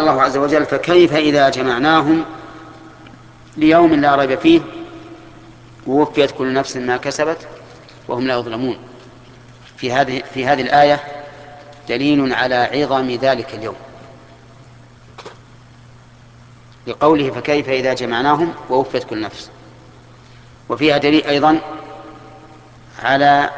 الله عز وجل: فكيف إذا جمعناهم ليوم لا ريب فيه ووفيت كل نفس ما كسبت وهم لا يظلمون. في هذه الآية دليل على عظم ذلك اليوم، لقوله: فكيف إذا جمعناهم ووفيت كل نفس. وفيها دليل أيضا على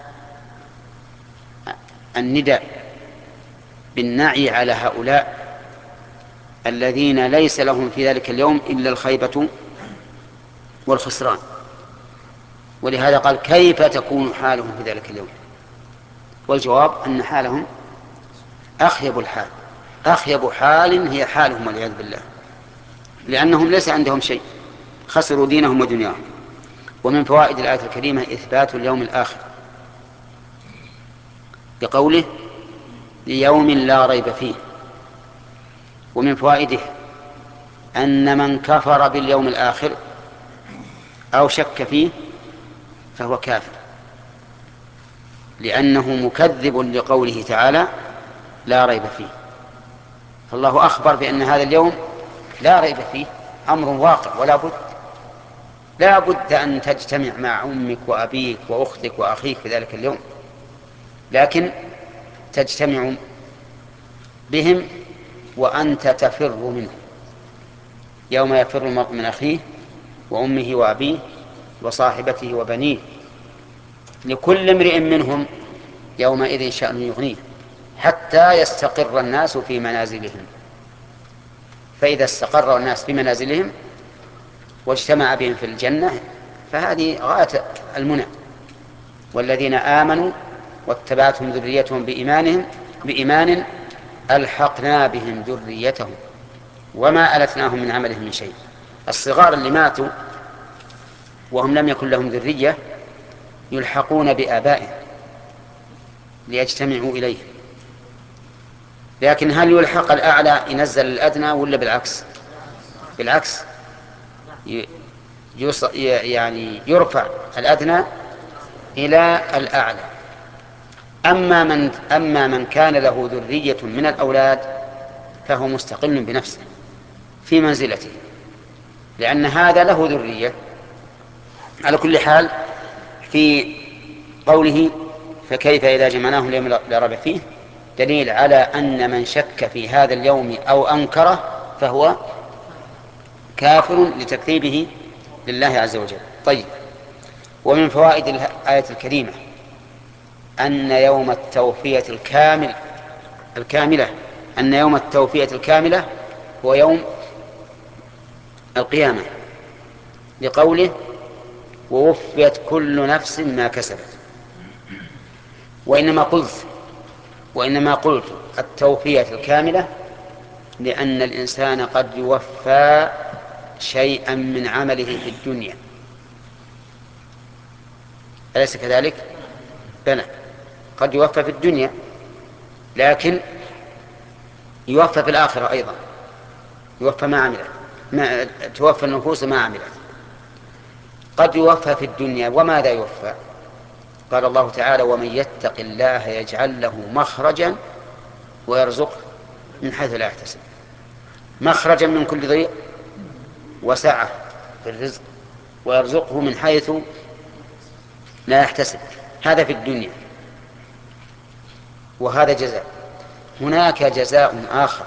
النداء بالنعي على هؤلاء الذين ليس لهم في ذلك اليوم إلا الخيبة والخسران. ولهذا قال: كيف تكون حالهم في ذلك اليوم؟ والجواب أن حالهم أخيب الحال، أخيب حال هي حالهم والعياذ بالله، لأنهم ليس عندهم شيء، خسروا دينهم ودنياهم. ومن فوائد الآية الكريمة إثبات اليوم الآخر بقوله: ليوم لا ريب فيه. ومن فوائده أن من كفر باليوم الآخر أو شك فيه فهو كافر، لأنه مكذب لقوله تعالى: لا ريب فيه. فالله أخبر بأن هذا اليوم لا ريب فيه، أمر واقع، لا بد أن تجتمع مع أمك وأبيك وأختك وأخيك في ذلك اليوم، لكن تجتمع بهم وأنت تفر منهم، يوم يفر المرء من أخيه وأمه وأبيه وصاحبته وبنيه لكل امرئ منهم يومئذ شأن يغنيه، حتى يستقر الناس في منازلهم. فإذا استقر الناس في منازلهم واجتمع بهم في الجنة فهذه غاية المنى. والذين آمنوا واتبعتهم ذريتهم بإيمان ألحقنا بهم ذريتهم وما ألتناهم من عملهم من شيء. الصغار اللي ماتوا وهم لم يكن لهم ذرية يلحقون بآبائهم ليجتمعوا إليه، لكن هل يلحق الأعلى ينزل الأدنى ولا بالعكس؟ بالعكس، يعني يرفع الأدنى إلى الأعلى. أما من كان له ذرية من الأولاد فهو مستقل بنفسه في منزلته، لأن هذا له ذرية. على كل حال، في قوله: فكيف إذا جمعناهم ليوم لا ريب فيه، دليل على أن من شك في هذا اليوم أو أنكره فهو كافر لتكذيبه لله عز وجل. طيب، ومن فوائد الآية الكريمة أن يوم التوفية الكاملة أن يوم التوفية الكاملة هو يوم القيامة، لقوله: ووفيت كل نفس ما كسبت. وإنما قلت التوفية الكاملة لأن الإنسان قد يوفى شيئا من عمله في الدنيا، أليس كذلك؟ بلى، قد يوفى في الدنيا، لكن يوفى في الآخرة أيضا، يوفى ما عملت، توفى النفوس ما عملت. قد يوفى في الدنيا، وماذا يوفى؟ قال الله تعالى: ومن يتق الله يجعل له مخرجا ويرزقه من حيث لا يحتسب. مخرجا من كل ضيق، وسعة في الرزق، ويرزقه من حيث لا يحتسب. هذا في الدنيا، وهذا جزاء. هناك جزاء آخر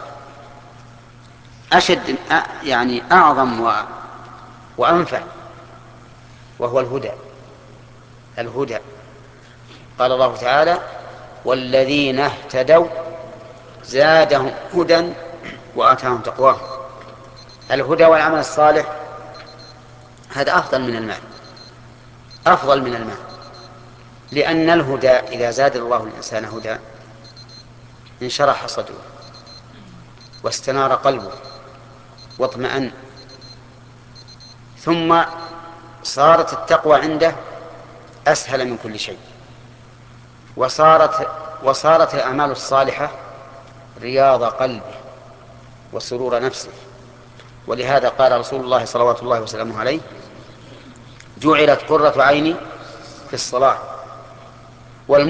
أشد، يعني أعظم وأنفع، وهو الهدى. قال الله تعالى: والذين اهتدوا زادهم هدى وآتاهم تقواهم. الهدى والعمل الصالح هذا أفضل من المال، لأن الهدى إذا زاد الله الإنسان هدى انشرح صدره واستنار قلبه واطمأن، ثم صارت التقوى عنده أسهل من كل شيء، وصارت الأعمال الصالحة رياض قلبه وسرور نفسه. ولهذا قال رسول الله صلوات الله وسلامه عليه: جعلت قرة عيني في الصلاة.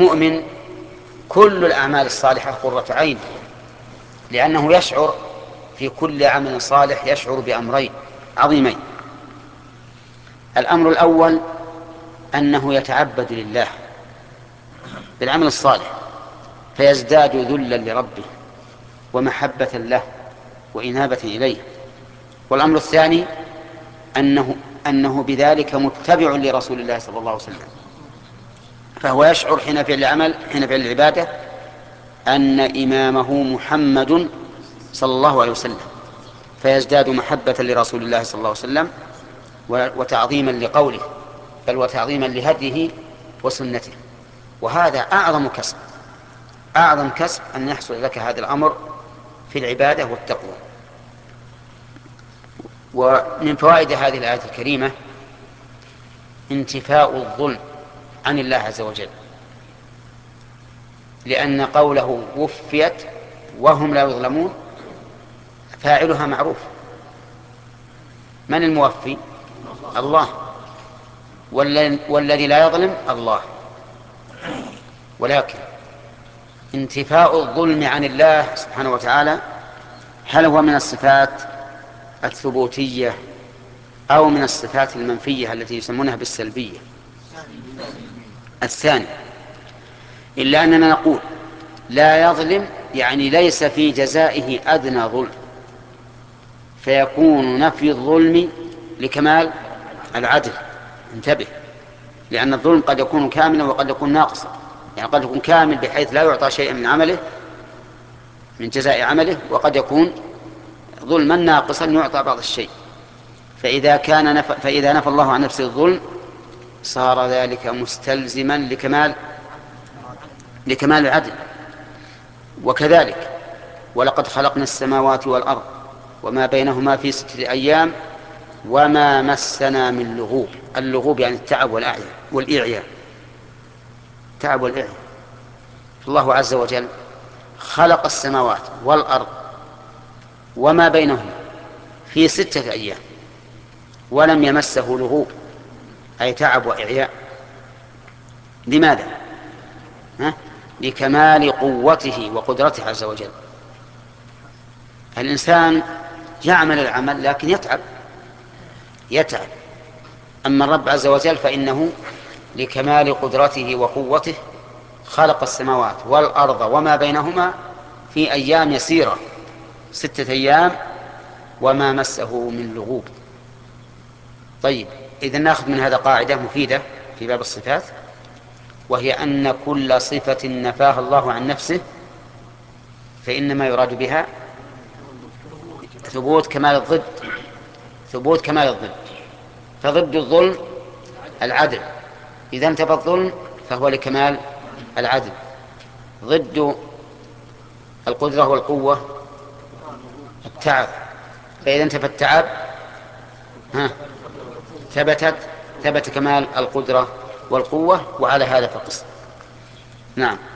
والمؤمن كل الأعمال الصالحة قرة عين، لأنه يشعر في كل عمل صالح يشعر بأمرين عظيمين. الأمر الأول أنه يتعبد لله بالعمل الصالح فيزداد ذلا لربه ومحبة له وإنابة إليه. والأمر الثاني أنه بذلك متبع لرسول الله صلى الله عليه وسلم، فهو يشعر حين فعل العبادة أن إمامه محمد صلى الله عليه وسلم، فيزداد محبة لرسول الله صلى الله عليه وسلم وتعظيما لقوله، بل وتعظيما لهديه وسنته. وهذا أعظم كسب أن يحصل لك هذا الأمر في العبادة والتقوى. ومن فوائد هذه الآية الكريمة انتفاء الظلم عن الله عز وجل، لأن قوله وفيت وهم لا يظلمون فاعلها معروف. من الموفي؟ الله. والذي لا يظلم الله. ولكن انتفاء الظلم عن الله سبحانه وتعالى هل هو من الصفات الثبوتية أو من الصفات المنفية التي يسمونها بالسلبية؟ الثاني. إلا أننا نقول لا يظلم يعني ليس في جزائه أدنى ظلم، فيكون نفي الظلم لكمال العدل. انتبه، لأن الظلم قد يكون كاملا وقد يكون ناقصا، يعني قد يكون كامل بحيث لا يعطى شيئا من عمله من جزاء عمله، وقد يكون ظلما ناقصا يعطى بعض الشيء. فإذا نفى الله عن نفسه الظلم صار ذلك مستلزما لكمال العدل. وكذلك ولقد خلقنا السماوات والأرض وما بينهما في 6 أيام وما مسنا من لغوب. اللغوب يعني التعب والإعياء. تعب والإعياء. الله عز وجل خلق السماوات والأرض وما بينهما في 6 أيام ولم يمسه لغوب أي تعب وإعياء. لماذا؟ لكمال قوته وقدرته عز وجل. الإنسان يعمل العمل لكن يتعب. أما الرب عز وجل فإنه لكمال قدرته وقوته خلق السماوات والأرض وما بينهما في أيام يسيرة 6 أيام وما مسه من لغوب. طيب، إذن نأخذ من هذا قاعدة مفيدة في باب الصفات، وهي أن كل صفة نفاها الله عن نفسه فإنما يراد بها ثبوت كمال الضد. فضد الظلم العدل، إذا انتفى الظلم فهو لكمال العدل. ضد القدرة والقوة التعب، فإذا انتفى التعب ثبت كمال القدرة والقوة. وعلى هذا فقس. نعم.